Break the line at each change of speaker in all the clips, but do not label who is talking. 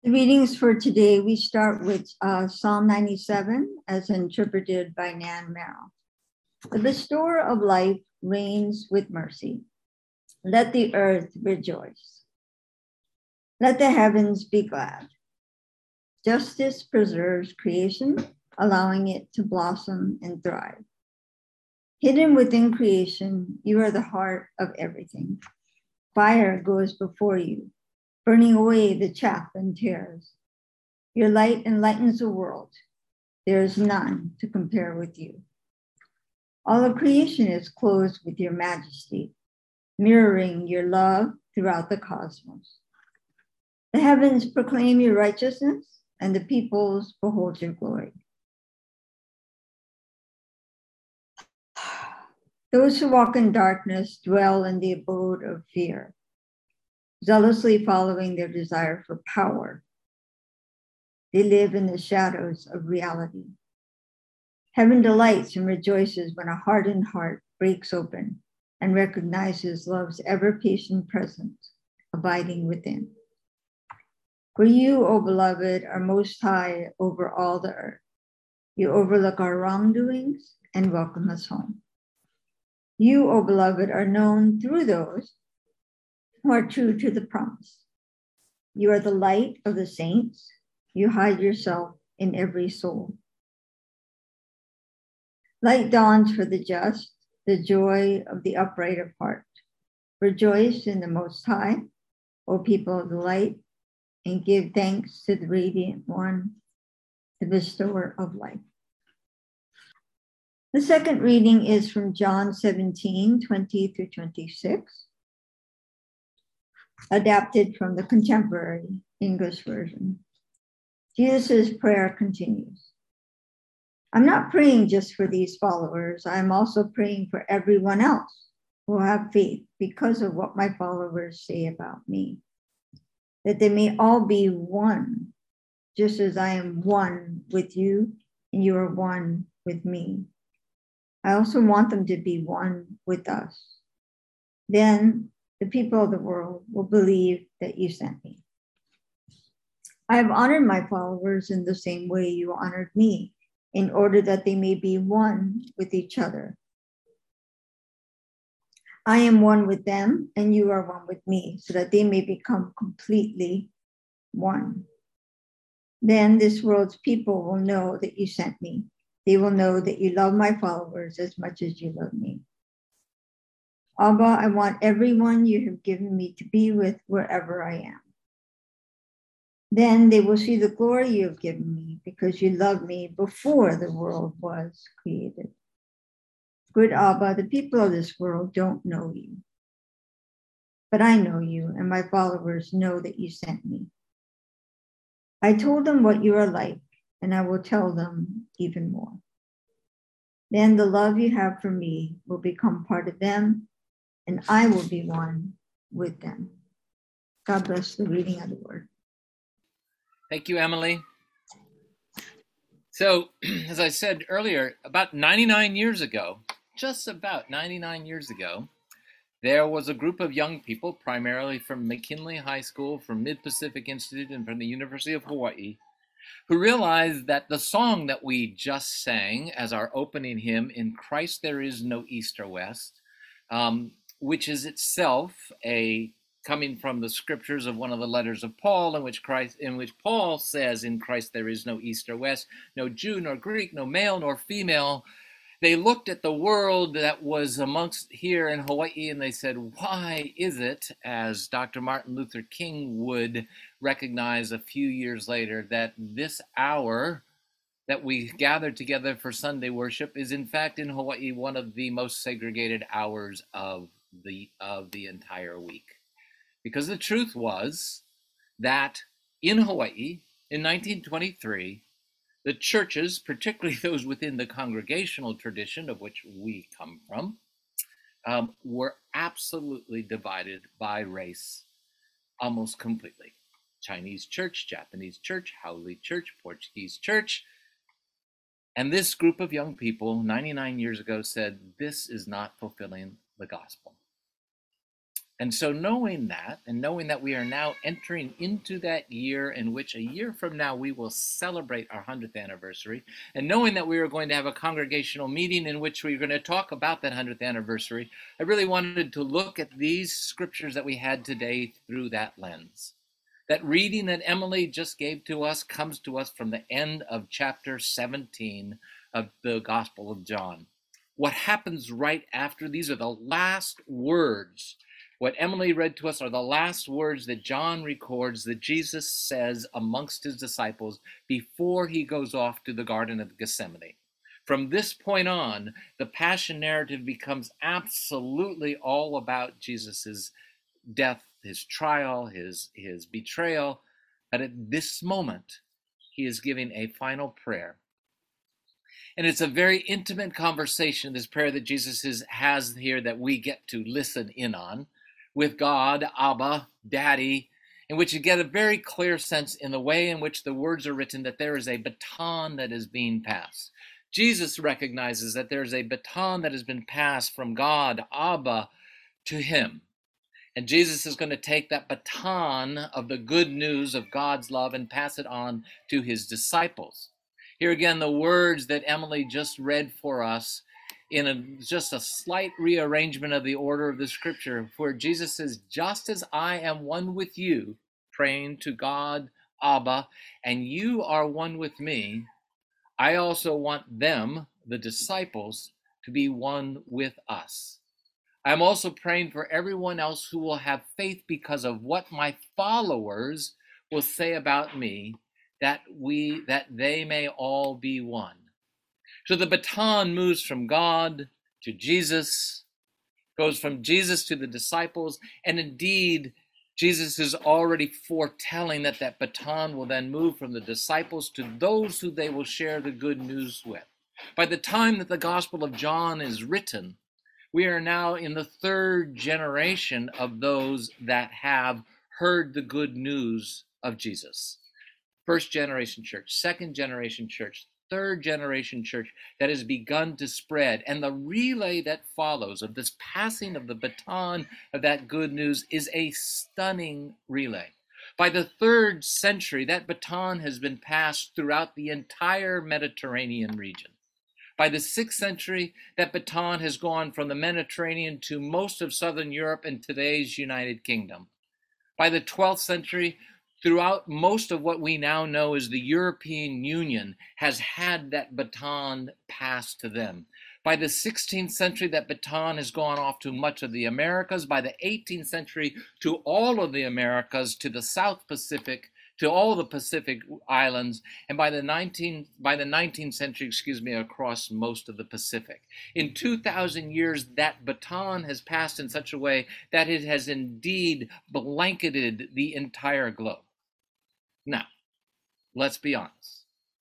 The readings for today, we start with Psalm 97 as interpreted by Nan Merrill. The bestower of life reigns with mercy. Let the earth rejoice. Let the heavens be glad. Justice preserves creation, allowing it to blossom and thrive. Hidden within creation, you are the heart of everything. Fire goes before you, burning away the chaff and tears. Your light enlightens the world. There is none to compare with you. All of creation is clothed with your majesty, mirroring your love throughout the cosmos. The heavens proclaim your righteousness, and the peoples behold your glory. Those who walk in darkness dwell in the abode of fear, zealously following their desire for power. They live in the shadows of reality. Heaven delights and rejoices when a hardened heart breaks open and recognizes love's ever-patient presence abiding within. For you, O beloved, are most high over all the earth. You overlook our wrongdoings and welcome us home. You, O beloved, are known through those who are true to the promise. You are the light of the saints. You hide yourself in every soul. Light dawns for the just, the joy of the upright of heart. Rejoice in the Most High, O people of the light, and give thanks to the Radiant One, the bestower of life. The second reading is from John 17, 20 through 26, adapted from the Contemporary English Version. Jesus' prayer continues. I'm not praying just for these followers. I'm also praying for everyone else who will have faith because of what my followers say about me, that they may all be one, just as I am one with you and you are one with me. I also want them to be one with us. Then the people of the world will believe that you sent me. I have honored my followers in the same way you honored me, in order that they may be one with each other. I am one with them, and you are one with me, so that they may become completely one. Then this world's people will know that you sent me. They will know that you love my followers as much as you love me. Abba, I want everyone you have given me to be with wherever I am. Then they will see the glory you have given me because you loved me before the world was created. Good Abba, the people of this world don't know you, but I know you, and my followers know that you sent me. I told them what you are like, and I will tell them even more. Then the love you have for me will become part of them, and I will be one with them. God bless the reading of the word.
Thank you, Emily. So, as I said earlier, about 99 years ago, just about 99 years ago, there was a group of young people, primarily from McKinley High School, from Mid-Pacific Institute, and from the University of Hawaii, who realized that the song that we just sang as our opening hymn, In Christ There Is No East or West, which is itself coming from the scriptures of one of the letters of Paul, in which Paul says, in Christ there is no east or west, no Jew nor Greek, no male nor female. They looked at the world that was amongst here in Hawaii and they said, why is it, as Dr. Martin Luther King would recognize a few years later, that this hour that we gather together for Sunday worship is in fact in Hawaii one of the most segregated hours of the entire week? Because the truth was that in Hawaii in 1923, the churches, particularly those within the congregational tradition of which we come from, were absolutely divided by race almost completely. Chinese church, Japanese church, Haole church, Portuguese church. And this group of young people 99 years ago said, this is not fulfilling the gospel. And so knowing that, and knowing that we are now entering into that year in which a year from now we will celebrate our 100th anniversary, and knowing that we are going to have a congregational meeting in which we're going to talk about that 100th anniversary, I really wanted to look at these scriptures that we had today through that lens. That reading that Emily just gave to us comes to us from the end of chapter 17 of the Gospel of John. What happens right after these are the last words. What Emily read to us are the last words that John records that Jesus says amongst his disciples before he goes off to the Garden of Gethsemane. From this point on, the Passion narrative becomes absolutely all about Jesus's death, his trial, his betrayal. But at this moment, he is giving a final prayer. And it's a very intimate conversation, this prayer that Jesus has here that we get to listen in on with God, Abba, Daddy, in which you get a very clear sense in the way in which the words are written that there is a baton that is being passed. Jesus recognizes that there is a baton that has been passed from God, Abba, to him. And Jesus is going to take that baton of the good news of God's love and pass it on to his disciples. Here again, the words that Emily just read for us in just a slight rearrangement of the order of the scripture, where Jesus says, just as I am one with you, praying to God, Abba, and you are one with me, I also want them, the disciples, to be one with us. I'm also praying for everyone else who will have faith because of what my followers will say about me, that they may all be one. So the baton moves from God to Jesus, goes from Jesus to the disciples, and indeed, Jesus is already foretelling that that baton will then move from the disciples to those who they will share the good news with. By the time that the Gospel of John is written, we are now in the third generation of those that have heard the good news of Jesus. First generation church, second generation church, third generation church that has begun to spread. And the relay that follows of this passing of the baton of that good news is a stunning relay. By the 3rd century, that baton has been passed throughout the entire Mediterranean region. By the 6th century, that baton has gone from the Mediterranean to most of southern Europe and today's United Kingdom. By the 12th century, throughout most of what we now know as the European Union has had that baton passed to them. By the 16th century, that baton has gone off to much of the Americas. By the 18th century, to all of the Americas, to the South Pacific, to all the Pacific islands, and by the 19th century, across most of the Pacific. In 2,000 years, that baton has passed in such a way that it has indeed blanketed the entire globe. Now, let's be honest.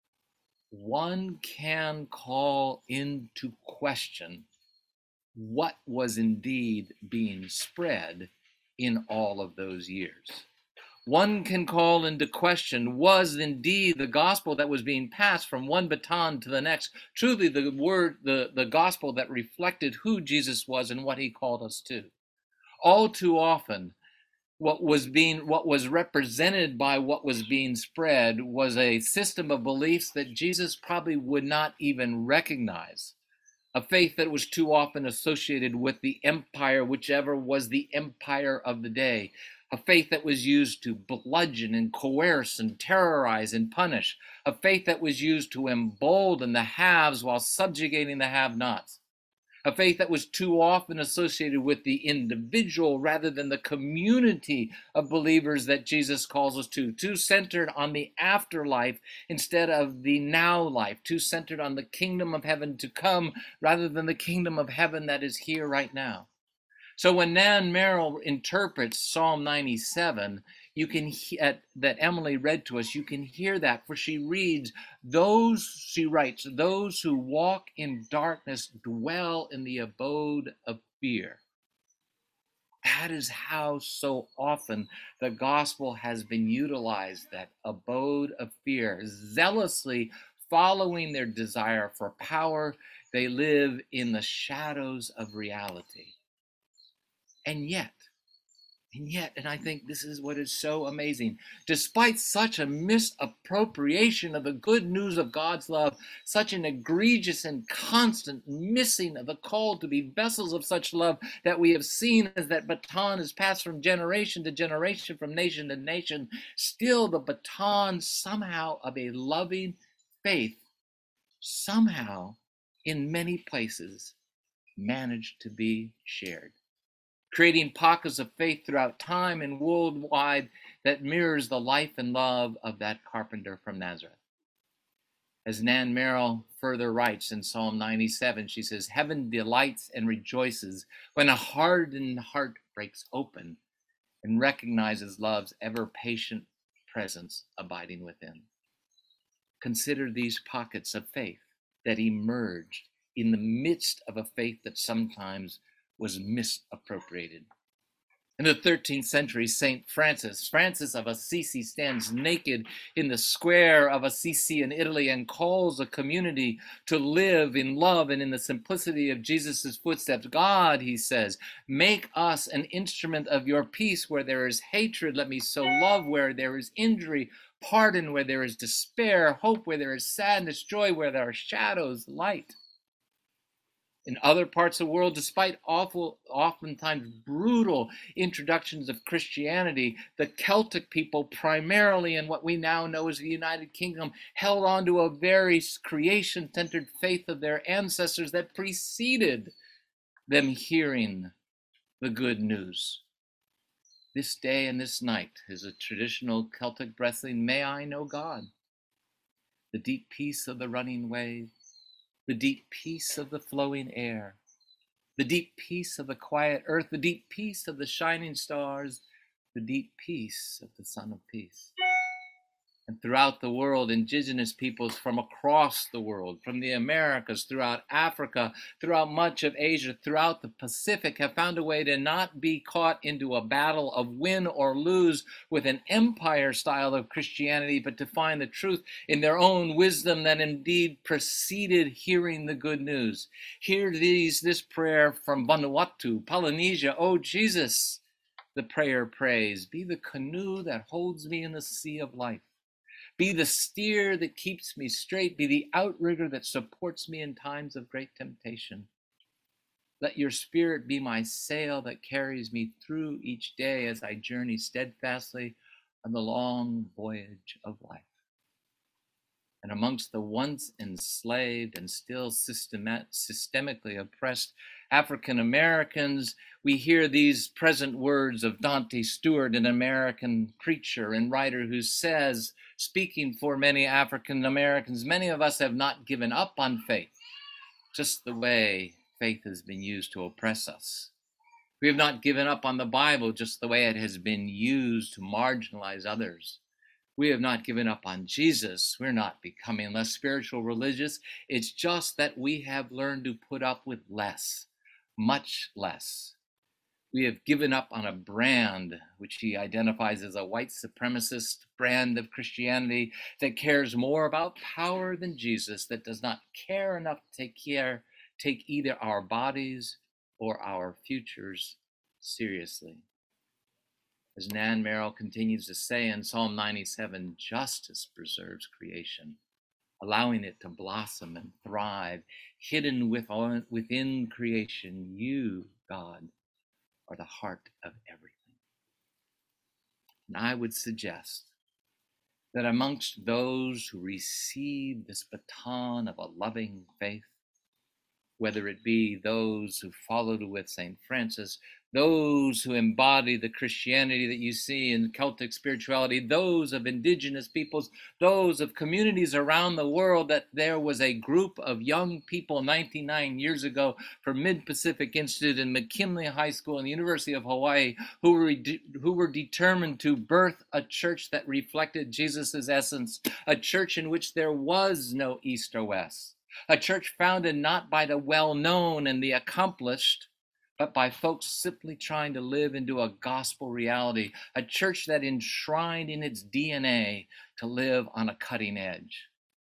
One can call into question what was indeed being spread in all of those years. One can call into question, was indeed the gospel that was being passed from one baton to the next truly the gospel that reflected who Jesus was and what he called us to? All too often, what was represented by what was being spread was a system of beliefs that Jesus probably would not even recognize. A faith that was too often associated with the empire, whichever was the empire of the day. A faith that was used to bludgeon and coerce and terrorize and punish. A faith that was used to embolden the haves while subjugating the have-nots. A faith that was too often associated with the individual rather than the community of believers that Jesus calls us to. Too centered on the afterlife instead of the now life. Too centered on the kingdom of heaven to come rather than the kingdom of heaven that is here right now. So when Nan Merrill interprets Psalm 97, you can that Emily read to us, you can hear that, for she writes, those who walk in darkness dwell in the abode of fear. That is how so often the gospel has been utilized, that abode of fear, zealously following their desire for power. They live in the shadows of reality. And yet, And yet, and I think this is what is so amazing, despite such a misappropriation of the good news of God's love, such an egregious and constant missing of the call to be vessels of such love that we have seen as that baton is passed from generation to generation, from nation to nation, still the baton somehow of a loving faith, somehow in many places managed to be shared, creating pockets of faith throughout time and worldwide that mirrors the life and love of that carpenter from Nazareth. As Nan Merrill further writes in Psalm 97, she says, "Heaven delights and rejoices when a hardened heart breaks open and recognizes love's ever-patient presence abiding within." Consider these pockets of faith that emerged in the midst of a faith that sometimes was misappropriated. In the 13th century, St. Francis of Assisi, stands naked in the square of Assisi in Italy and calls a community to live in love and in the simplicity of Jesus' footsteps. "God," he says, "make us an instrument of your peace. Where there is hatred, let me sow love. Where there is injury, pardon. Where there is despair, hope. Where there is sadness, joy. Where there are shadows, light." In other parts of the world, despite oftentimes brutal introductions of Christianity, the Celtic people, primarily in what we now know as the United Kingdom, held on to a very creation-centered faith of their ancestors that preceded them hearing the good news. This day and this night is a traditional Celtic blessing, "May I know God." The deep peace of the running wave, the deep peace of the flowing air, the deep peace of the quiet earth, the deep peace of the shining stars, the deep peace of the Son of Peace. And throughout the world, indigenous peoples from across the world, from the Americas, throughout Africa, throughout much of Asia, throughout the Pacific, have found a way to not be caught into a battle of win or lose with an empire style of Christianity, but to find the truth in their own wisdom that indeed preceded hearing the good news. Hear this prayer from Vanuatu, Polynesia. "Oh Jesus," the prayer prays, "be the canoe that holds me in the sea of life. Be the steer that keeps me straight. Be the outrigger that supports me in times of great temptation. Let your spirit be my sail that carries me through each day as I journey steadfastly on the long voyage of life." And amongst the once enslaved and still systemically oppressed African Americans, we hear these present words of Dante Stewart, an American preacher and writer, who says, speaking for many African Americans, "Many of us have not given up on faith, just the way faith has been used to oppress us. We have not given up on the Bible, just the way it has been used to marginalize others. We have not given up on Jesus. We're not becoming less spiritual religious. It's just that we have learned to put up with less, much less. We have given up on a brand, which he identifies as a white supremacist brand of Christianity that cares more about power than Jesus, that does not care enough to take either our bodies or our futures seriously." As Nan Merrill continues to say in Psalm 97, justice preserves creation, allowing it to blossom and thrive. Hidden within creation, you, God, are the heart of everything. And I would suggest that amongst those who receive this baton of a loving faith, whether it be those who followed with St. Francis, those who embody the Christianity that you see in Celtic spirituality, those of indigenous peoples, those of communities around the world, that there was a group of young people 99 years ago from Mid-Pacific Institute and McKinley High School and the University of Hawaii who were determined to birth a church that reflected Jesus's essence, a church in which there was no East or West, a church founded not by the well-known and the accomplished, but by folks simply trying to live into a gospel reality, a church that enshrined in its DNA to live on a cutting edge.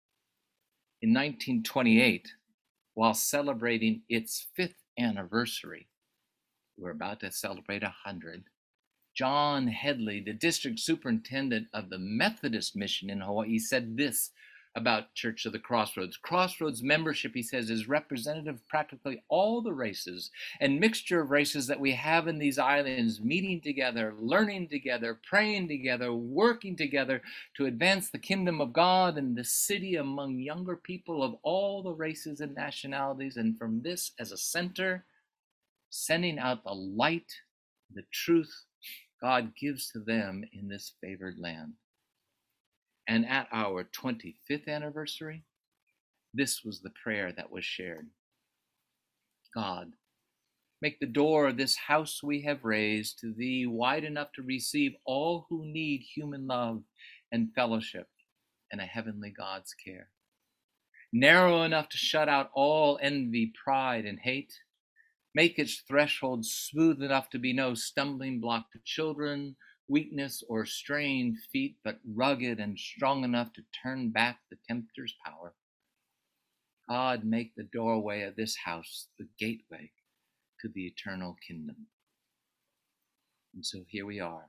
In 1928, while celebrating its 5th anniversary, we're about to celebrate 100, John Headley, the district superintendent of the Methodist mission in Hawaii, said this about Church of the Crossroads. Crossroads membership, he says, is representative of practically all the races and mixture of races that we have in these islands, meeting together, learning together, praying together, working together to advance the kingdom of God in the city among younger people of all the races and nationalities. And from this as a center, sending out the light, the truth God gives to them in this favored land. And at our 25th anniversary, this was the prayer that was shared. God, make the door of this house we have raised to thee wide enough to receive all who need human love and fellowship and a heavenly God's care. Narrow enough to shut out all envy, pride, and hate. Make its threshold smooth enough to be no stumbling block to children, weakness, or strained feet, but rugged and strong enough to turn back the tempter's power. God, make the doorway of this house the gateway to the eternal kingdom. And so here we are,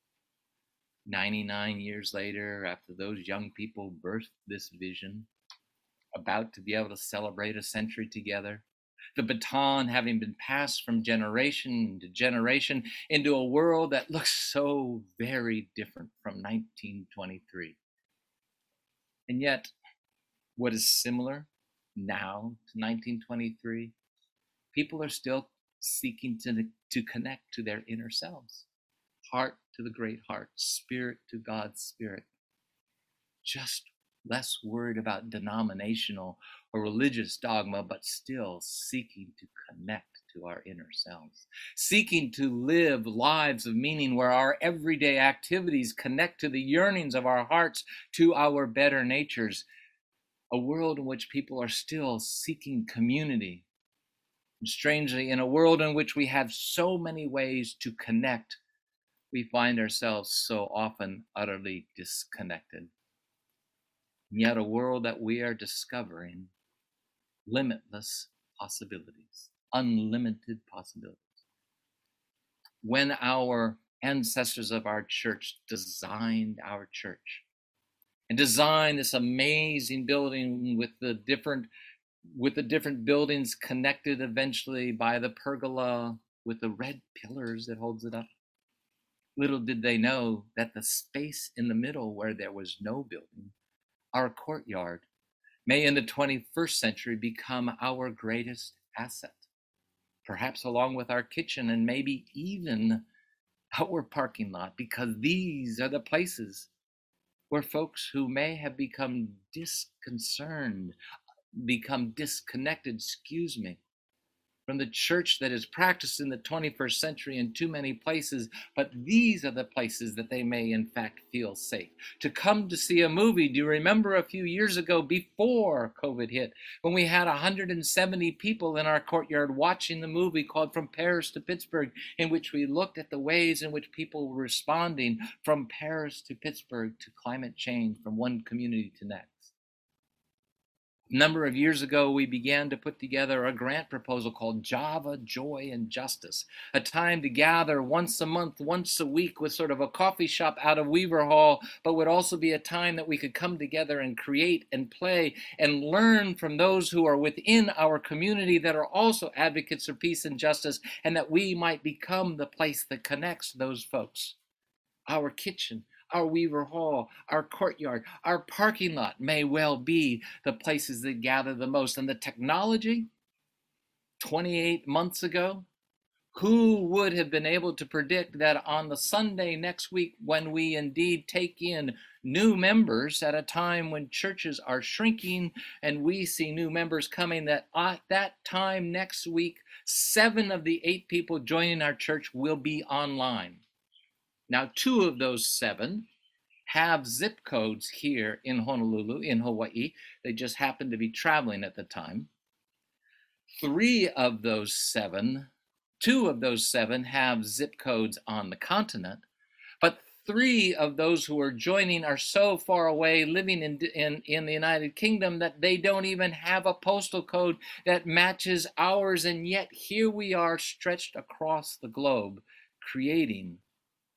99 years later, after those young people birthed this vision, about to be able to celebrate a century together, the baton having been passed from generation to generation into a world that looks so very different from 1923. And yet, what is similar now to 1923? People are still seeking to connect to their inner selves, heart to the great heart, spirit to God's spirit. Just less worried about denominational or religious dogma, but still seeking to connect to our inner selves, seeking to live lives of meaning where our everyday activities connect to the yearnings of our hearts, to our better natures, a world in which people are still seeking community. And strangely, in a world in which we have so many ways to connect, we find ourselves so often utterly disconnected. And yet a world that we are discovering limitless possibilities, unlimited possibilities. When our ancestors of our church designed our church and designed this amazing building with the different buildings connected eventually by the pergola with the red pillars that holds it up, little did they know that the space in the middle where there was no building, our courtyard, may in the 21st century become our greatest asset, perhaps along with our kitchen and maybe even our parking lot, because these are the places where folks who may have become disconnected, from the church that is practiced in the 21st century in too many places, but these are the places that they may in fact feel safe. To come to see a movie, do you remember a few years ago before COVID hit, when we had 170 people in our courtyard watching the movie called From Paris to Pittsburgh, in which we looked at the ways in which people were responding from Paris to Pittsburgh to climate change from one community to next. A number of years ago, we began to put together a grant proposal called Java, Joy, and Justice, a time to gather once a month, once a week with sort of a coffee shop out of Weaver Hall, but would also be a time that we could come together and create and play and learn from those who are within our community that are also advocates for peace and justice, and that we might become the place that connects those folks. Our kitchen, our Weaver Hall, our courtyard, our parking lot may well be the places that gather the most. And the technology, 28 months ago, who would have been able to predict that on the Sunday next week, when we indeed take in new members at a time when churches are shrinking and we see new members coming, that at that time next week, 7 of the 8 people joining our church will be online. Now, 2 of those 7 have zip codes here in Honolulu, in Hawaii. They just happened to be traveling at the time. 2 of those 7 have zip codes on the continent, but 3 of those who are joining are so far away, living in the United Kingdom, that they don't even have a postal code that matches ours. And yet here we are, stretched across the globe, creating a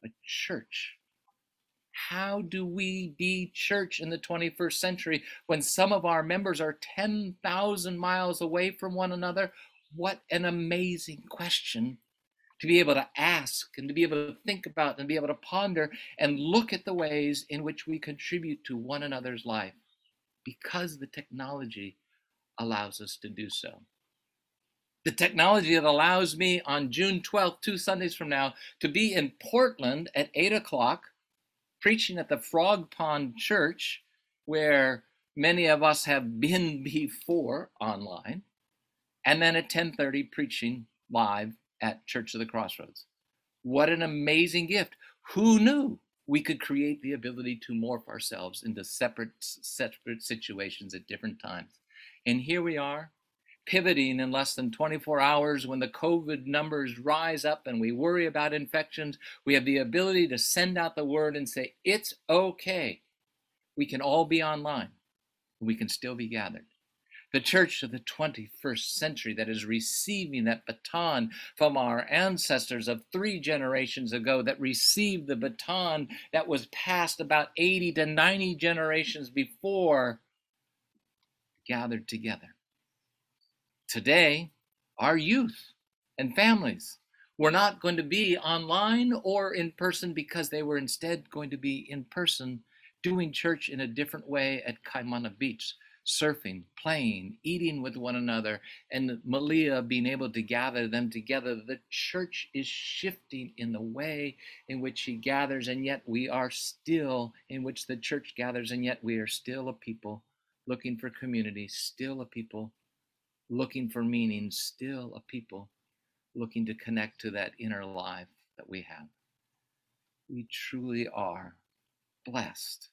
a church. How do we be church in the 21st century when some of our members are 10,000 miles away from one another? What an amazing question to be able to ask and to be able to think about and be able to ponder and look at the ways in which we contribute to one another's life because the technology allows us to do so. The technology that allows me on June 12th, 2 Sundays from now, to be in Portland at 8 o'clock, preaching at the Frog Pond Church, where many of us have been before online, and then at 10:30 preaching live at Church of the Crossroads. What an amazing gift. Who knew we could create the ability to morph ourselves into separate situations at different times? And here we are, pivoting in less than 24 hours when the COVID numbers rise up and we worry about infections. We have the ability to send out the word and say, it's okay. We can all be online. We can still be gathered. The church of the 21st century that is receiving that baton from our ancestors of 3 generations ago, that received the baton that was passed about 80 to 90 generations before, gathered together. Today, our youth and families were not going to be online or in person because they were instead going to be in person doing church in a different way at Kaimana Beach, surfing, playing, eating with one another, and Malia being able to gather them together. The church is shifting in the way in which she gathers, and yet we are still, in which the church gathers, and yet we are still a people looking for community, still a people looking for meaning, still a people looking to connect to that inner life that we have. We truly are blessed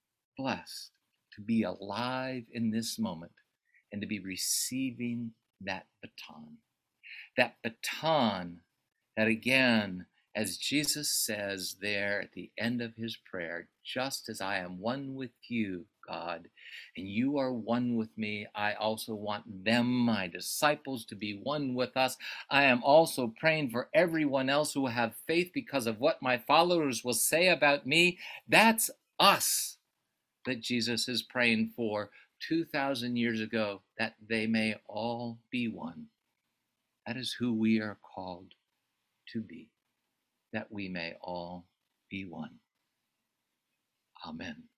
to be alive in this moment and to be receiving that baton. That baton that, again, as Jesus says there at the end of his prayer, just as I am one with you, God, and you are one with me, I also want them, my disciples, to be one with us. I am also praying for everyone else who will have faith because of what my followers will say about me. That's us that Jesus is praying for 2,000 years ago, that they may all be one. That is who we are called to be, that we may all be one. Amen.